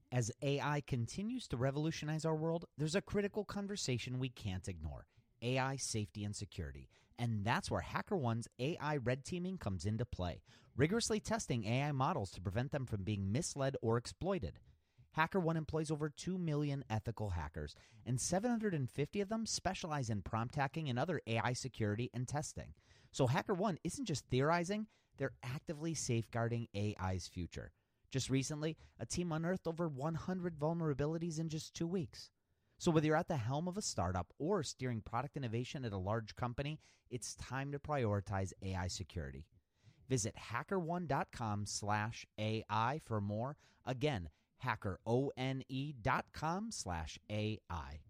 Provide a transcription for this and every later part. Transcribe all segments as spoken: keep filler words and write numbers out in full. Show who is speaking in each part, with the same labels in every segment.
Speaker 1: As A I continues to revolutionize our world, there's a critical conversation we can't ignore: A I safety and security. And that's where HackerOne's A I red teaming comes into play, rigorously testing A I models to prevent them from being misled or exploited. HackerOne employs over two million ethical hackers, and seven hundred fifty of them specialize in prompt hacking and other A I security and testing. So HackerOne isn't just theorizing, they're actively safeguarding A I's future. Just recently, a team unearthed over one hundred vulnerabilities in just two weeks. So whether you're at the helm of a startup or steering product innovation at a large company, it's time to prioritize A I security. Visit HackerOne.com slash AI for more. Again, HackerOne.com slash AI.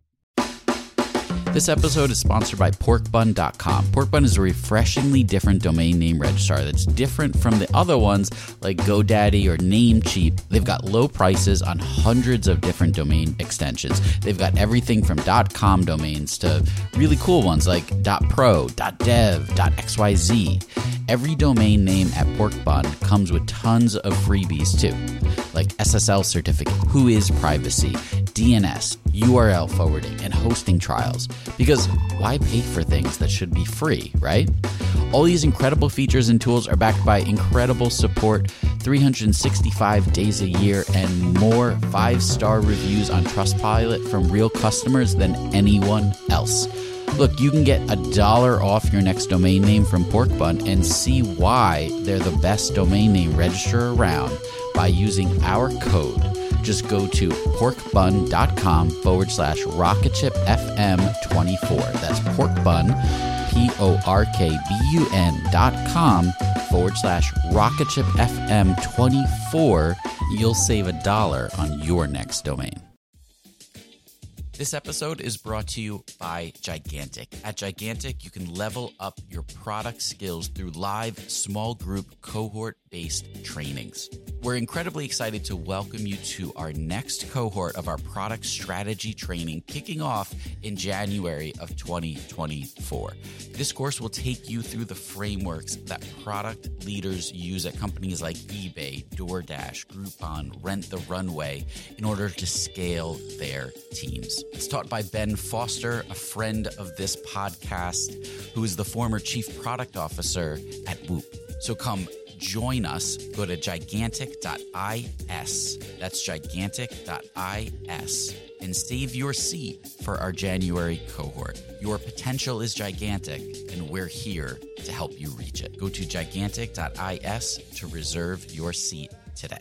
Speaker 2: This episode is sponsored by pork bun dot com. Porkbun is a refreshingly different domain name registrar that's different from the other ones like GoDaddy or Namecheap. They've got low prices on hundreds of different domain extensions. They've got everything from .com domains to really cool ones like .pro, .dev, .xyz. Every domain name at Porkbun comes with tons of freebies too, like S S L certificate, Whois privacy, D N S, U R L forwarding, and hosting trials. Because why pay for things that should be free, right? All these incredible features and tools are backed by incredible support, three hundred sixty-five days a year, and more five-star reviews on Trustpilot from real customers than anyone else. Look, you can get a dollar off your next domain name from Porkbun and see why they're the best domain name registrar around by using our code. Just go to porkbun.com forward slash rocketshipfm24. That's porkbun, P-O-R-K-B-U-N dot com forward slash rocketshipfm24. You'll save a dollar on your next domain. This episode is brought to you by Gigantic. At Gigantic, you can level up your product skills through live, small group, cohort-based trainings. We're incredibly excited to welcome you to our next cohort of our product strategy training, kicking off in January of twenty twenty-four. This course will take you through the frameworks that product leaders use at companies like eBay, DoorDash, Groupon, Rent the Runway in order to scale their teams. It's taught by Ben Foster, a friend of this podcast, who is the former chief product officer at Whoop. So come join us. Go to gigantic dot is. That's gigantic dot is and save your seat for our January cohort. Your potential is gigantic, and we're here to help you reach it. Go to gigantic dot is to reserve your seat today.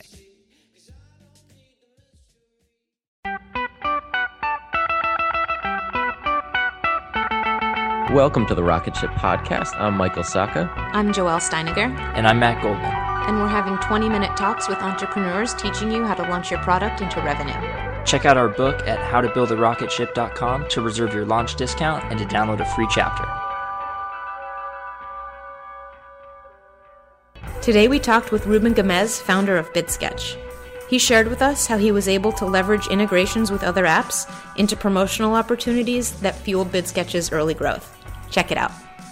Speaker 3: Welcome to the Rocket Ship Podcast. I'm Michael Sacca.
Speaker 4: I'm Joelle Steiniger.
Speaker 5: And I'm Matt Goldman.
Speaker 4: And we're having twenty-minute talks with entrepreneurs teaching you how to launch your product into revenue.
Speaker 5: Check out our book at how to build a rocket ship dot com to reserve your launch discount and to download a free chapter.
Speaker 4: Today we talked with Ruben Gamez, founder of BidSketch. He shared with us how he was able to leverage integrations with other apps into promotional opportunities that fueled BidSketch's early growth. Check it out.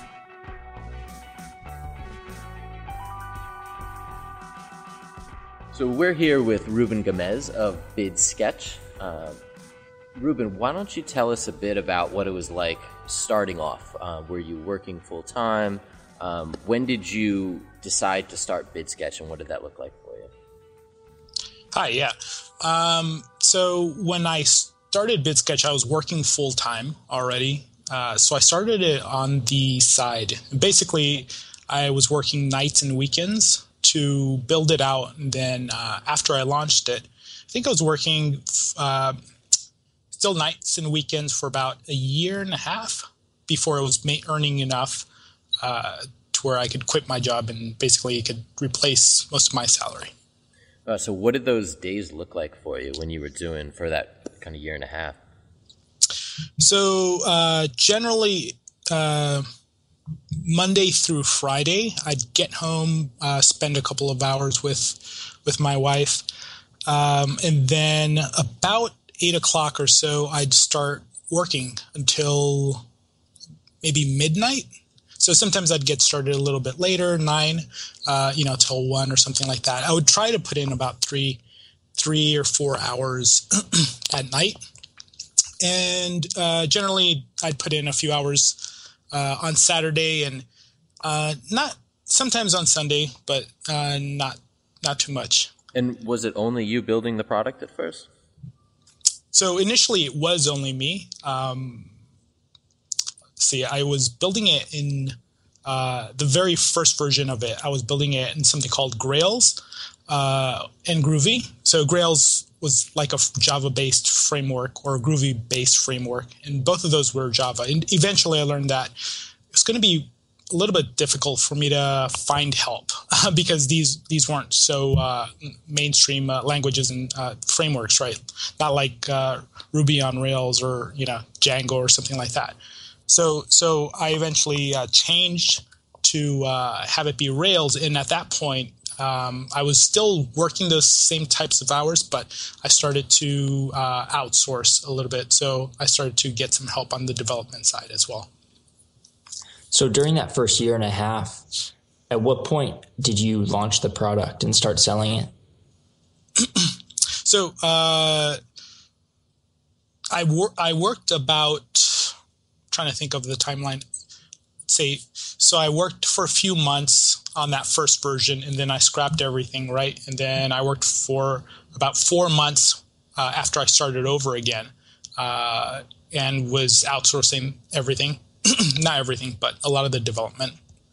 Speaker 3: So we're here with Ruben Gamez of BidSketch. Uh, Ruben, why don't you tell us a bit about what it was like starting off? Uh, were you working full-time? Um, when did you decide to start BidSketch, and what did that look like for you?
Speaker 6: Hi, yeah. Um, so when I started BidSketch, I was working full-time already. Uh, so I started it on the side. Basically, I was working nights and weekends to build it out. And then uh, after I launched it, I think I was working uh, still nights and weekends for about a year and a half before I was ma- earning enough uh, to where I could quit my job and basically it could replace most of my salary.
Speaker 3: Uh, so what did those days look like for you when you were doing for that kind of year and a half?
Speaker 6: So uh, generally, uh, Monday through Friday, I'd get home, uh, spend a couple of hours with with my wife, um, and then about eight o'clock or so, I'd start working until maybe midnight. So sometimes I'd get started a little bit later, nine, uh, you know, till one or something like that. I would try to put in about three three or four hours at night. And uh, generally, I'd put in a few hours uh, on Saturday and uh, not sometimes on Sunday, but uh, not not too much.
Speaker 3: And was it only you building the product at first?
Speaker 6: So initially, it was only me. Um, see, I was building it in uh, the very first version of it. I was building it in something called Grails uh, and Groovy. So Grails was like a Java-based framework or a Groovy-based framework, and both of those were Java. And eventually I learned that it's going to be a little bit difficult for me to find help because these these weren't so uh, mainstream uh, languages and uh, frameworks, right? Not like uh, Ruby on Rails or you know Django or something like that. So so I eventually uh, changed to uh, have it be Rails, and at that point, Um, I was still working those same types of hours, but I started to uh, outsource a little bit. So I started to get some help on the development side as well.
Speaker 5: So during that first year and a half, at what point did you launch the product and start selling it?
Speaker 6: so uh, I, wor- I worked about, trying to think of the timeline, say, so I worked for a few months on that first version, and then I scrapped everything, right? And then I worked for about four months uh, after I started over again uh, and was outsourcing everything. Not everything, but a lot of the development.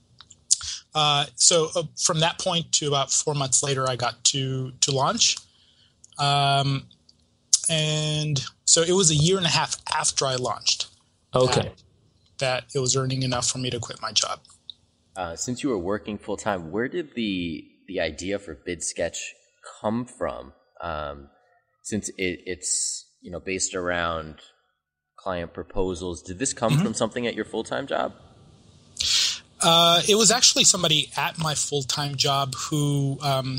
Speaker 6: Uh, so uh, from that point to about four months later, I got to, to launch. Um, and so it was a year and a half after I launched.
Speaker 5: Okay.
Speaker 6: That, that it was earning enough for me to quit my job.
Speaker 3: Uh, since you were working full time, where did the the idea for BidSketch come from? Um, since it, it's you know based around client proposals, did this come mm-hmm. from something at your full time job?
Speaker 6: Uh, it was actually somebody at my full time job who um,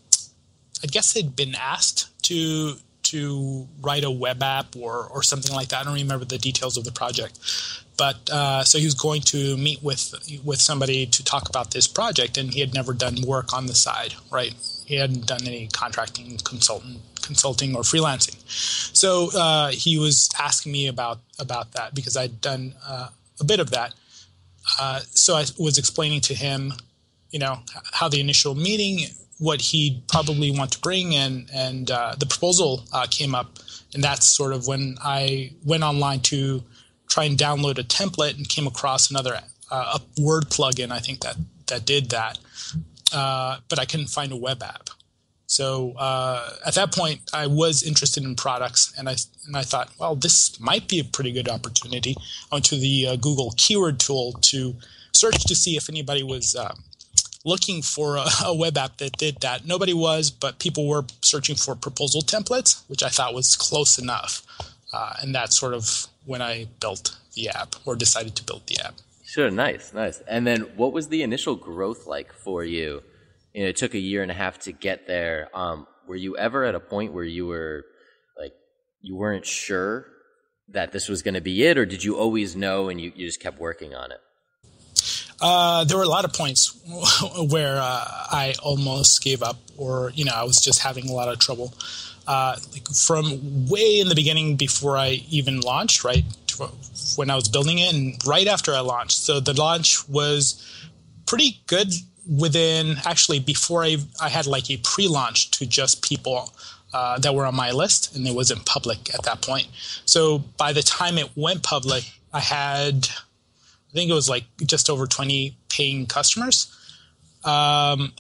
Speaker 6: I guess they'd been asked to to write a web app or or something like that. I don't remember the details of the project. But uh, so he was going to meet with with somebody to talk about this project, and he had never done work on the side, right? He hadn't done any contracting, consultant, consulting, or freelancing. So uh, he was asking me about about that because I'd done uh, a bit of that. Uh, so I was explaining to him, you know, how the initial meeting, what he'd probably want to bring, and and uh, the proposal uh, came up, and that's sort of when I went online to try and download a template and came across another uh, a Word plugin, I think that that did that, uh, but I couldn't find a web app. So uh, at that point, I was interested in products, and I and I thought, well, this might be a pretty good opportunity. I went to the uh, Google keyword tool to search to see if anybody was uh, looking for a, a web app that did that. Nobody was, but people were searching for proposal templates, which I thought was close enough. Uh, and that's sort of when I built the app or decided to build the app.
Speaker 3: Sure, nice, nice. And then what was the initial growth like for you? You know, it took a year and a half to get there. Um, were you ever at a point where you were like, you weren't sure that this was going to be it, or did you always know and you, you just kept working on it?
Speaker 6: Uh, there were a lot of points where uh, I almost gave up, or, you know, I was just having a lot of trouble. Uh, like from way in the beginning before I even launched, right, when I was building it, and right after I launched. So the launch was pretty good within, actually, before I, I had like a pre-launch to just people uh, that were on my list, and it wasn't public at that point. So by the time it went public, I had, I think it was like just over twenty paying customers. Um,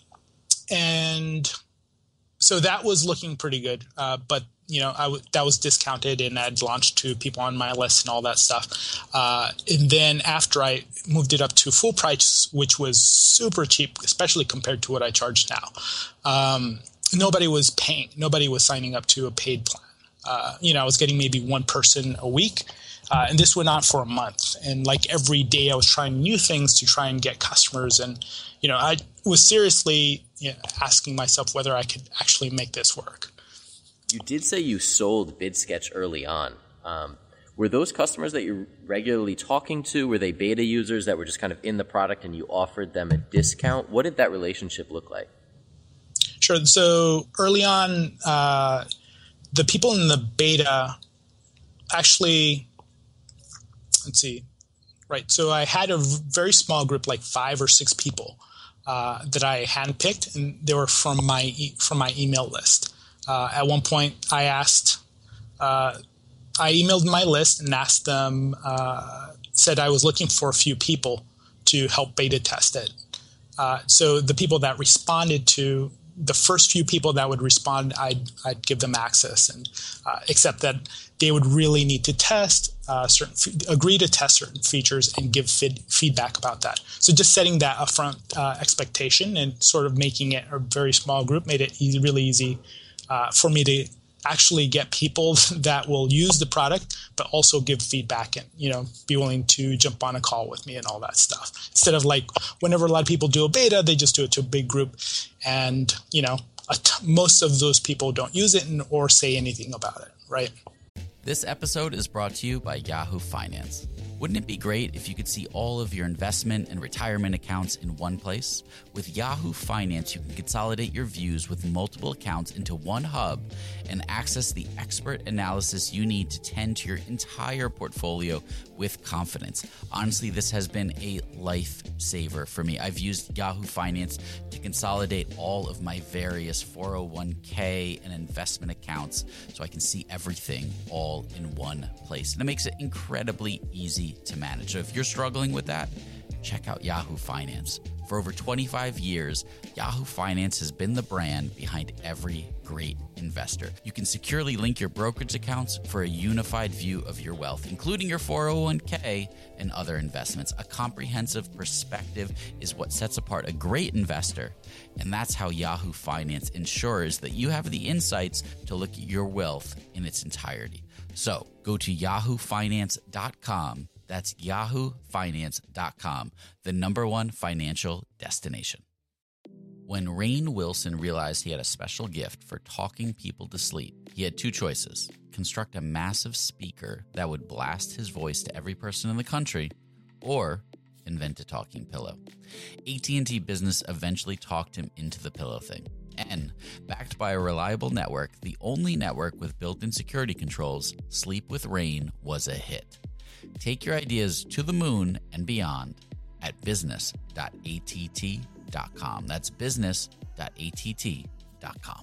Speaker 6: and so that was looking pretty good. Uh, but, you know, I w- that was discounted, and I'd launched to people on my list and all that stuff. Uh, and then after I moved it up to full price, which was super cheap, especially compared to what I charge now, um, nobody was paying. Nobody was signing up to a paid plan. Uh, you know, I was getting maybe one person a week. Uh, and this went on for a month. And like every day I was trying new things to try and get customers. And, you know, I was seriously you know, asking myself whether I could actually make this work.
Speaker 3: You did say you sold BidSketch early on. Um, were those customers that you're regularly talking to, were they beta users that were just kind of in the product and you offered them a discount? What did that relationship look like?
Speaker 6: Sure. So early on, uh, the people in the beta actually, let's see, right. So I had a very small group, like five or six people uh, that I handpicked, and they were from my e- from my email list. Uh, at one point, I asked, uh, I emailed my list and asked them, uh, said I was looking for a few people to help beta test it. Uh, so the people that responded to the first few people that would respond, I'd, I'd give them access, and uh, except that they would really need to test uh, certain, agree to test certain features and give feed, feedback about that. So just setting that upfront uh, expectation and sort of making it a very small group made it easy, really easy uh, for me to actually get people that will use the product, but also give feedback and, you know, be willing to jump on a call with me and all that stuff. Instead of like whenever a lot of people do a beta, they just do it to a big group, and, you know, a t- most of those people don't use it and, or say anything about it, right?
Speaker 2: This episode is brought to you by Yahoo Finance. Wouldn't it be great if you could see all of your investment and retirement accounts in one place? With Yahoo Finance, you can consolidate your views with multiple accounts into one hub and access the expert analysis you need to tend to your entire portfolio with confidence. Honestly, this has been a lifesaver for me. I've used Yahoo Finance to consolidate all of my various four oh one k and investment accounts so I can see everything all in one place. And it makes it incredibly easy to manage. So if you're struggling with that, check out Yahoo Finance. For over twenty-five years, Yahoo Finance has been the brand behind every great investor. You can securely link your brokerage accounts for a unified view of your wealth, including your four oh one k and other investments. A comprehensive perspective is what sets apart a great investor, and that's how Yahoo Finance ensures that you have the insights to look at your wealth in its entirety. So go to yahoo finance dot com. That's yahoo finance dot com, the number one financial destination. When Rainn Wilson realized he had a special gift for talking people to sleep, he had two choices: construct a massive speaker that would blast his voice to every person in the country, or invent a talking pillow. A T and T Business eventually talked him into the pillow thing. And, backed by a reliable network, the only network with built-in security controls, Sleep with Rainn was a hit. Take your ideas to the moon and beyond at business dot a t t dot com. That's business dot a t t dot com.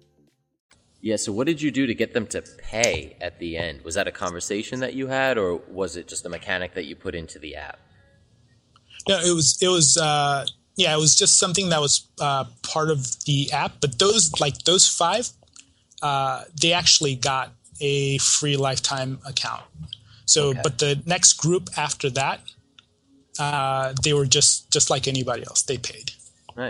Speaker 3: Yeah, so what did you do to get them to pay at the end? Was that a conversation that you had, or was it just a mechanic that you put into the app?
Speaker 6: No, it was, it was, uh, yeah, it was just something that was uh, part of the app. But those, like those five, uh, they actually got a free lifetime account. So, okay. But the next group after that, uh, they were just, just like anybody else. They paid.
Speaker 3: Nice.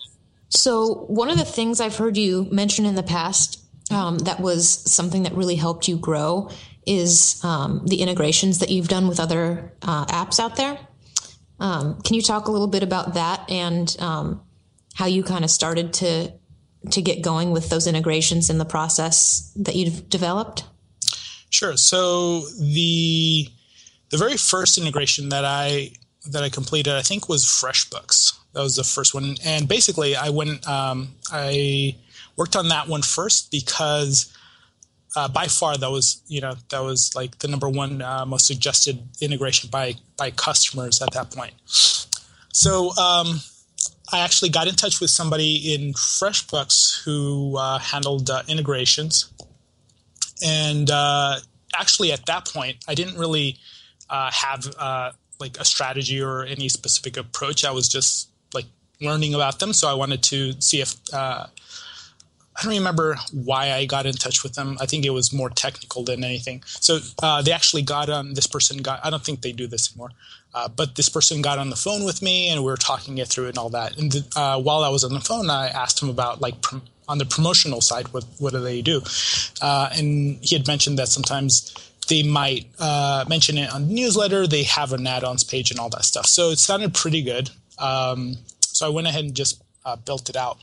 Speaker 4: So one of the things I've heard you mention in the past um, that was something that really helped you grow is um, the integrations that you've done with other uh, apps out there. Um, can you talk a little bit about that and um, how you kind of started to to get going with those integrations in the process that you've developed?
Speaker 6: Sure. So the the very first integration that I that I completed, I think, was FreshBooks. That was the first one, and basically, I went um, I worked on that one first because uh, by far that was you know that was like the number one uh, most suggested integration by by customers at that point. So um, I actually got in touch with somebody in FreshBooks who uh, handled uh, integrations. And uh, actually, at that point, I didn't really uh, have uh, like a strategy or any specific approach. I was just like learning about them. So I wanted to see if uh, I don't remember why I got in touch with them. I think it was more technical than anything. So uh, they actually got on. This person got. I don't think they do this anymore. Uh, but this person got on the phone with me, and we were talking it through and all that. And the, uh, while I was on the phone, I asked him about like. Prom- on the promotional side, what what do they do? Uh, and he had mentioned that sometimes they might uh, mention it on the newsletter. They have an add-ons page and all that stuff. So it sounded pretty good. Um, so I went ahead and just uh, built it out.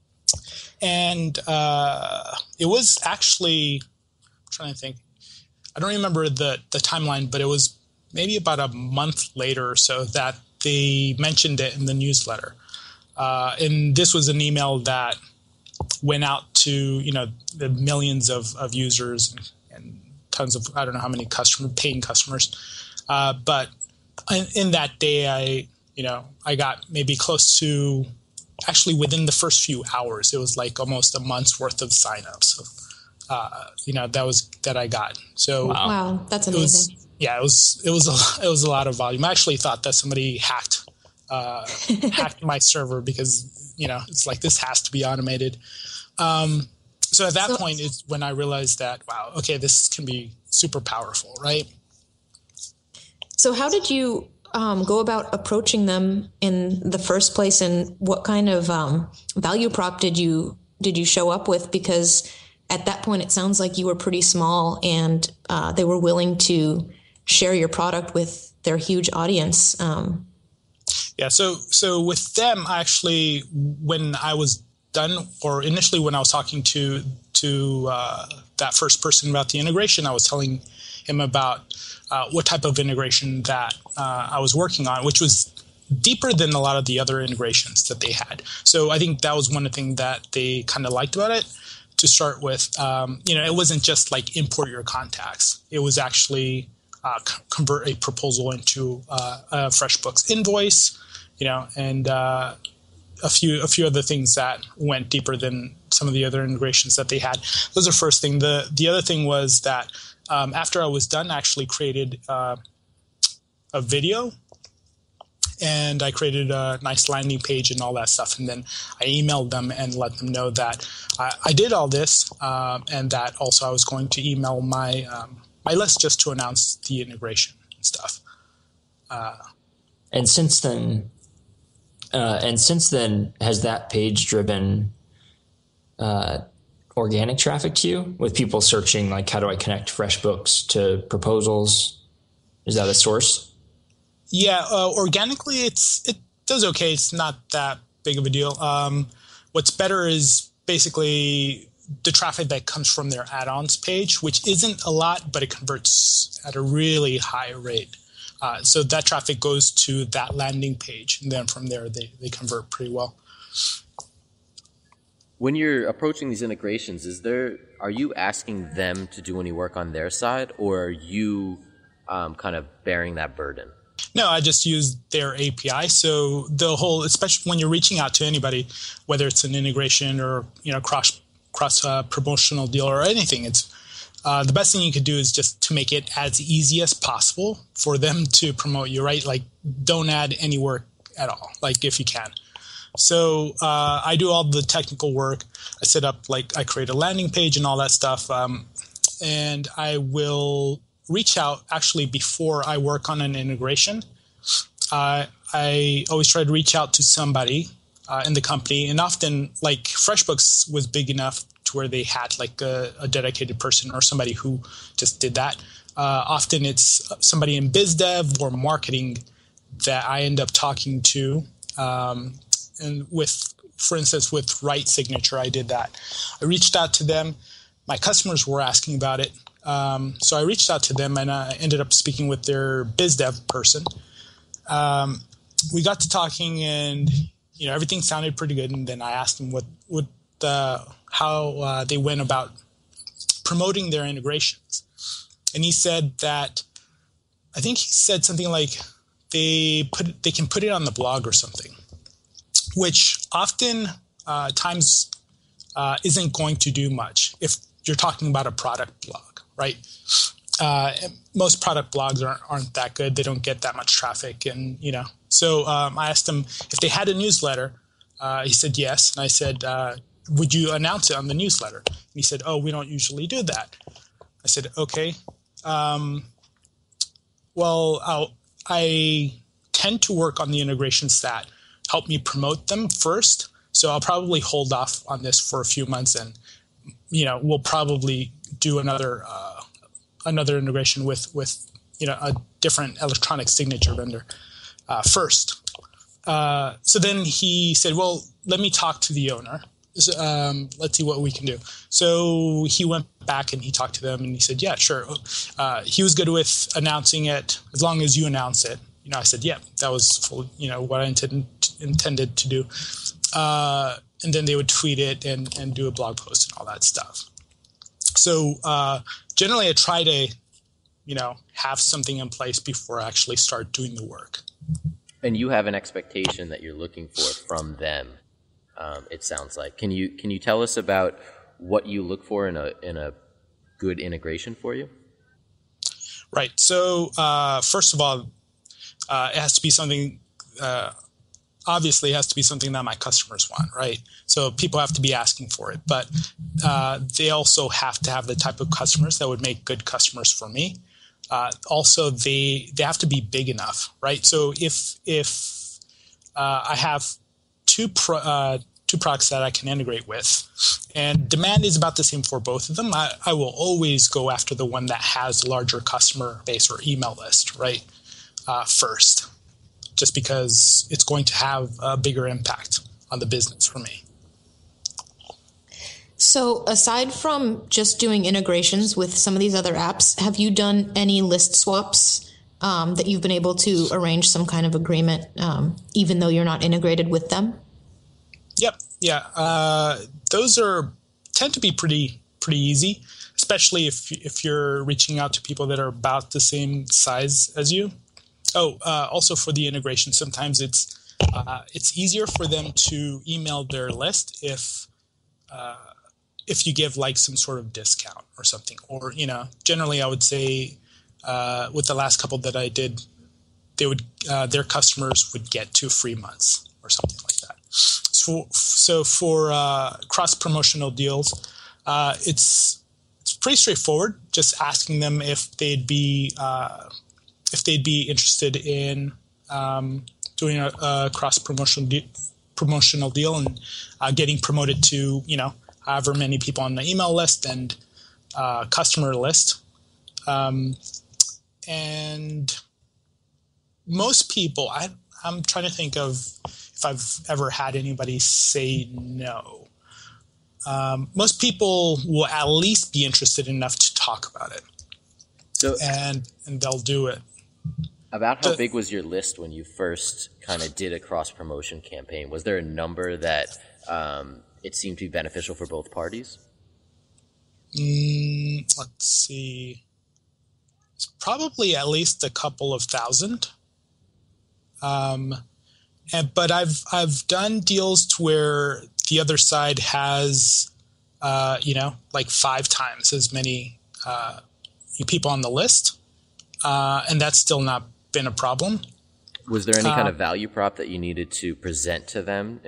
Speaker 6: And uh, it was actually, I'm trying to think, I don't remember the, the timeline, but it was maybe about a month later or so that they mentioned it in the newsletter. Uh, and this was an email that went out to, you know, the millions of, of users and, and tons of, I don't know how many customer paying customers. Uh, but in, in that day, I, you know, I got maybe close to, actually within the first few hours, it was like almost a month's worth of signups. So, uh, you know, that was, that I got. So
Speaker 4: wow, wow that's amazing.
Speaker 6: It was, yeah, it was, it was, a, it was a lot of volume. I actually thought that somebody hacked, uh, hacked my server because, you know, it's like, this has to be automated. Um, so at that so, point is when I realized that, wow, okay, this can be super powerful, right?
Speaker 4: So how did you um, go about approaching them in the first place, and what kind of um, value prop did you did you show up with? Because at that point, it sounds like you were pretty small, and uh, they were willing to share your product with their huge audience. Um,
Speaker 6: yeah. So so with them, actually, when I was done, or initially when I was talking to to uh, that first person about the integration, I was telling him about uh, what type of integration that uh, I was working on, which was deeper than a lot of the other integrations that they had. So I think that was one of the things that they kind of liked about it. To start with, um, you know, it wasn't just like import your contacts. It was actually uh, c- convert a proposal into uh, a FreshBooks invoice, you know, and uh, a few a few other things that went deeper than some of the other integrations that they had. That was the first thing. The the other thing was that um, after I was done, I actually created uh, a video, and I created a nice landing page and all that stuff. And then I emailed them and let them know that I, I did all this, um, and that also I was going to email my um, my list just to announce the integration and stuff. Uh,
Speaker 5: and since then, uh, and since then, has that page driven uh, organic traffic to you, with people searching like, how do I connect FreshBooks to proposals? Is that a source?
Speaker 6: Yeah, uh, organically, it's it does okay. It's not that big of a deal. Um, what's better is basically the traffic that comes from their add-ons page, which isn't a lot, but it converts at a really high rate. Uh, so that traffic goes to that landing page, and then from there they, they convert pretty well.
Speaker 3: When you're approaching these integrations, is there are you asking them to do any work on their side, or are you um, kind of bearing that burden?
Speaker 6: No, I just use their A P I. So the whole, especially when you're reaching out to anybody, whether it's an integration or, you know, cross cross uh, promotional deal or anything, it's uh, the best thing you could do is just to make it as easy as possible for them to promote you, right? Like, don't add any work at all, like if you can. So uh, I do all the technical work. I set up, like, I create a landing page and all that stuff, um, and I will reach out actually before I work on an integration. Uh, I always try to reach out to somebody uh, in the company, and often, like, FreshBooks was big enough to where they had like a, a dedicated person or somebody who just did that. Uh, often it's somebody in biz dev or marketing that I end up talking to. Um, and with, for instance, with Right Signature, I did that. I reached out to them. My customers were asking about it. Um, so I reached out to them, and I ended up speaking with their biz dev person. Um, we got to talking, and you know, everything sounded pretty good. And then I asked them what, what the, how uh, they went about promoting their integrations. And he said that, I think he said something like they put they can put it on the blog or something, which often uh, times uh, isn't going to do much if you're talking about a product blog, right? Uh, most product blogs aren't, aren't that good. They don't get that much traffic, and you know. So um, I asked him if they had a newsletter. Uh, he said yes, and I said, uh, "Would you announce it on the newsletter?" And he said, "Oh, we don't usually do that." I said, "Okay. Um, well, I'll, I tend to work on the integrations that help me promote them first, so I'll probably hold off on this for a few months, and you know, we'll probably do another." Uh, another integration with, with, you know, a different electronic signature vendor uh, first. Uh, so then he said, well, let me talk to the owner. Um, let's see what we can do. So he went back and he talked to them and he said, yeah, sure. Uh, he was good with announcing it as long as you announce it. You know, I said, yeah, that was full, you know, what I intended, intended to do. Uh, and then they would tweet it and, and do a blog post and all that stuff. So uh, generally I try to, you know, have something in place before I actually start doing the work.
Speaker 3: And you have an expectation that you're looking for from them. Um, it sounds like. Can you can you tell us about what you look for in a in a good integration for you?
Speaker 6: Right. So uh, first of all, uh, it has to be something. Uh, obviously, it has to be something that my customers want. Right. So people have to be asking for it, but uh, they also have to have the type of customers that would make good customers for me. Uh, also, they they have to be big enough. Right. So if if uh, I have two pro, uh, two products that I can integrate with, and demand is about the same for both of them, I, I will always go after the one that has a larger customer base or email list, right, uh, first, just because it's going to have a bigger impact on the business for me.
Speaker 4: So aside from just doing integrations with some of these other apps, have you done any list swaps um, that you've been able to arrange some kind of agreement, um, even though you're not integrated with them?
Speaker 6: Yep. Yeah. Uh, those are tend to be pretty pretty easy, especially if if you're reaching out to people that are about the same size as you. Oh, uh, also for the integration, sometimes it's uh, it's easier for them to email their list if uh, if you give like some sort of discount or something. Or, you know, generally I would say uh, with the last couple that I did, they would uh, their customers would get two free months or something like that. So, so for uh, cross-promotional deals, uh, it's it's pretty straightforward. Just asking them if they'd be uh, if they'd be interested in um, doing a, a cross-promotional de- promotional deal and uh, getting promoted to, you know, however many people on the email list and uh, customer list, um, and most people, I, I'm trying to think of if I've ever had anybody say no. Um, most people will at least be interested enough to talk about it,
Speaker 3: so,
Speaker 6: and and they'll do it.
Speaker 3: About how
Speaker 6: The,
Speaker 3: big was your list when you first kind of did a cross-promotion campaign? Was there a number that um, it seemed to be beneficial for both parties?
Speaker 6: Mm, let's see. It's probably at least a couple of thousand. Um, and, but I've I've done deals to where the other side has, uh, you know, like five times as many uh, people on the list, uh, and that's still not been a problem.
Speaker 3: Was there any
Speaker 6: uh,
Speaker 3: kind of value prop that you needed to present to them?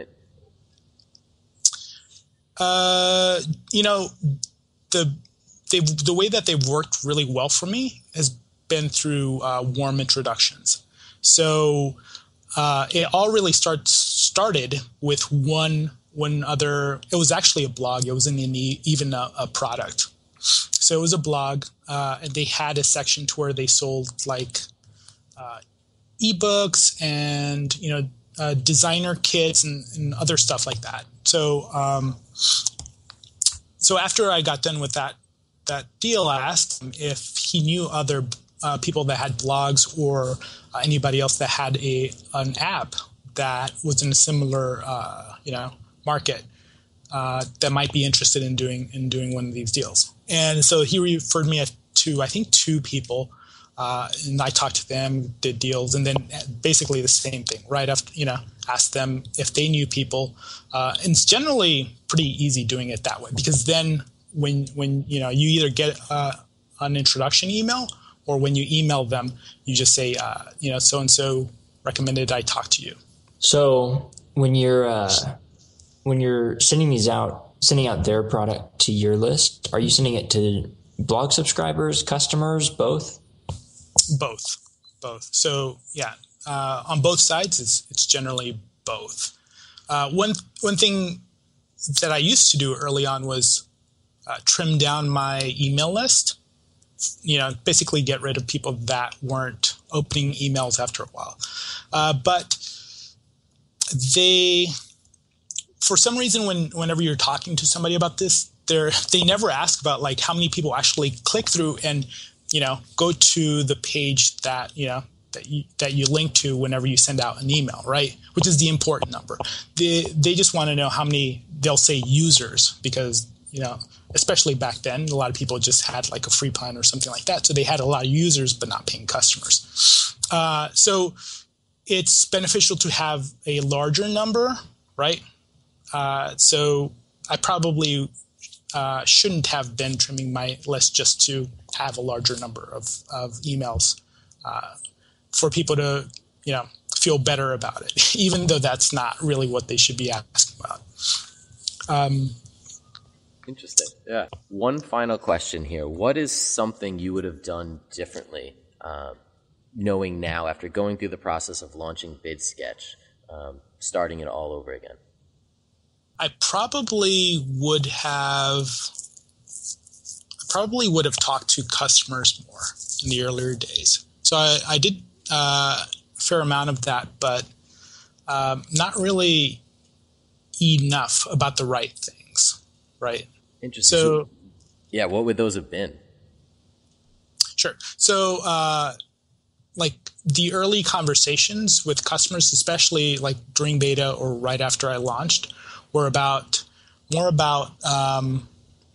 Speaker 6: Uh, you know, the they the way that they've worked really well for me has been through uh, warm introductions. So uh, it all really starts started with one one other. It was actually a blog. It wasn't even a, a product. So it was a blog, uh, and they had a section to where they sold like uh, ebooks and you know uh, designer kits and, and other stuff like that. So um, so after I got done with that that deal, I asked him if he knew other uh, people that had blogs or uh, anybody else that had a an app that was in a similar uh, you know market uh, that might be interested in doing in doing one of these deals. And so he referred me to I think two people, uh, and I talked to them, did deals, and then basically the same thing. Right after you know asked them if they knew people, uh, and it's generally pretty easy doing it that way because then when when you know you either get uh, an introduction email or when you email them, you just say uh, you know so and so recommended I talk to you.
Speaker 5: So when you're uh, when you're sending these out, sending out their product to your list, are you sending it to blog subscribers, customers, both?
Speaker 6: Both, both. So yeah, uh, on both sides, it's it's generally both. Uh, one one thing that I used to do early on was uh, trim down my email list. You know, basically get rid of people that weren't opening emails after a while. Uh, but they, for some reason, when whenever you're talking to somebody about this, they they never ask about like how many people actually click through and you know go to the page that you know that you that you link to whenever you send out an email, right? Which is the important number. They they just want to know how many, they'll say users, because, you know, especially back then, a lot of people just had like a free plan or something like that. So they had a lot of users, but not paying customers. Uh, so it's beneficial to have a larger number, right? Uh, so I probably uh, shouldn't have been trimming my list just to have a larger number of, of emails uh, for people to, you know, feel better about it, even though that's not really what they should be asking about. Um,
Speaker 3: Interesting. Yeah. One final question here. What is something you would have done differently, um, knowing now after going through the process of launching BidSketch, um, starting it all over again?
Speaker 6: I probably would have I probably would have talked to customers more in the earlier days. So I, I did uh, a fair amount of that, but um, not really enough about the right things, right?
Speaker 3: Interesting.
Speaker 6: So,
Speaker 3: yeah, what would those have been?
Speaker 6: Sure. So, uh, like the early conversations with customers, especially like during beta or right after I launched, were about more about um,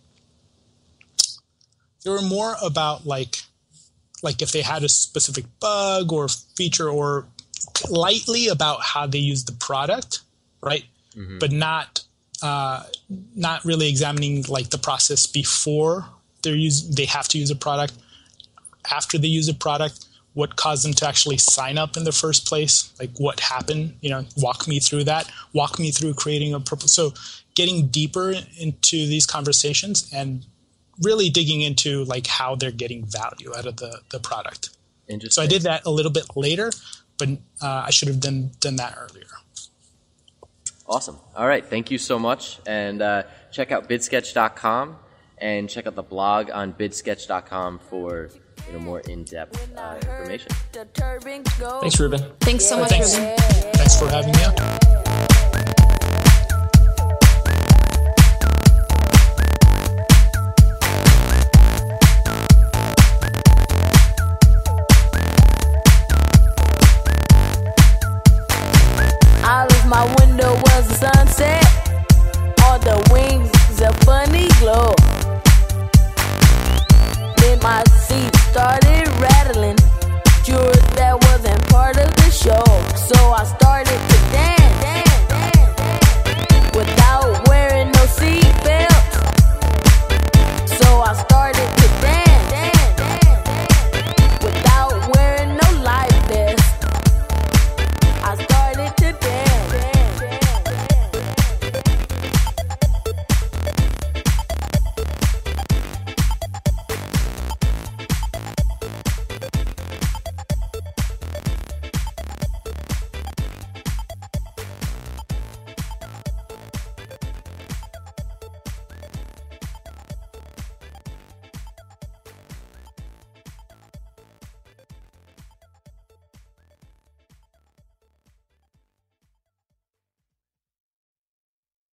Speaker 6: they were more about like like if they had a specific bug or feature, or lightly about how they use the product, right? Mm-hmm. But not uh, not really examining like the process before they use they have to use a product, after they use a product, what caused them to actually sign up in the first place, like what happened, you know, walk me through that, walk me through creating a purpose. So getting deeper into these conversations and really digging into like how they're getting value out of the, the product. So I did that a little bit later, but uh, I should have done, done that earlier.
Speaker 3: Awesome. All right. Thank you so much. And uh, check out bid sketch dot com and check out the blog on bid sketch dot com for, you know, more in-depth uh, information.
Speaker 5: Thanks, Ruben.
Speaker 4: Thanks so much,
Speaker 6: Thanks.
Speaker 4: Ruben.
Speaker 6: Thanks for having me on.
Speaker 7: Out of my window was the sunset. On the wings is a funny glow. Then my seat started